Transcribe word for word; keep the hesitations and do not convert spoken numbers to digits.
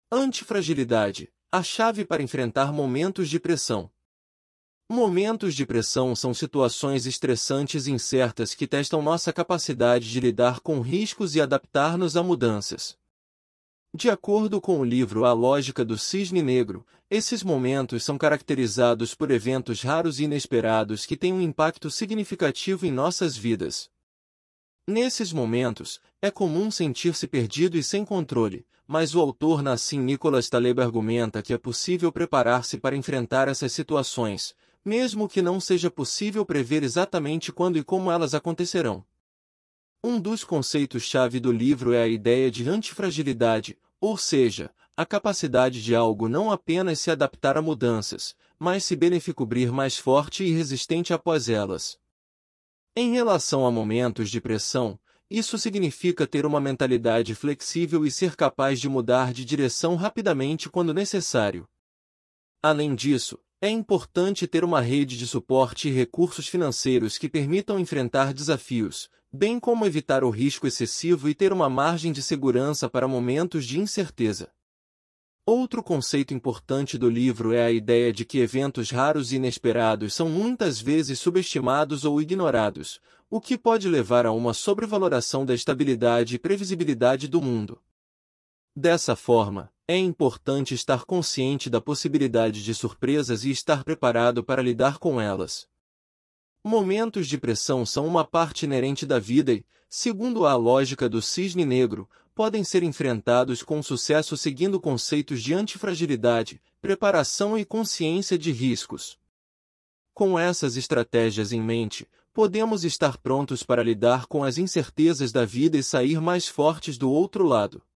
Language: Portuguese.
Antifragilidade, a chave para enfrentar momentos de pressão. Momentos de pressão são situações estressantes e incertas que testam nossa capacidade de lidar com riscos e adaptar-nos a mudanças. De acordo com o livro A Lógica do Cisne Negro, esses momentos são caracterizados por eventos raros e inesperados que têm um impacto significativo em nossas vidas. Nesses momentos, é comum sentir-se perdido e sem controle, mas o autor Nassim Nicholas Taleb argumenta que é possível preparar-se para enfrentar essas situações, mesmo que não seja possível prever exatamente quando e como elas acontecerão. Um dos conceitos-chave do livro é a ideia de antifragilidade, ou seja, a capacidade de algo não apenas se adaptar a mudanças, mas se beneficobrir mais forte e resistente após elas. Em relação a momentos de pressão, isso significa ter uma mentalidade flexível e ser capaz de mudar de direção rapidamente quando necessário. Além disso, é importante ter uma rede de suporte e recursos financeiros que permitam enfrentar desafios, bem como evitar o risco excessivo e ter uma margem de segurança para momentos de incerteza. Outro conceito importante do livro é a ideia de que eventos raros e inesperados são muitas vezes subestimados ou ignorados, o que pode levar a uma sobrevaloração da estabilidade e previsibilidade do mundo. Dessa forma, é importante estar consciente da possibilidade de surpresas e estar preparado para lidar com elas. Momentos de pressão são uma parte inerente da vida e, segundo a lógica do cisne negro, podem ser enfrentados com sucesso seguindo conceitos de antifragilidade, preparação e consciência de riscos. Com essas estratégias em mente, podemos estar prontos para lidar com as incertezas da vida e sair mais fortes do outro lado.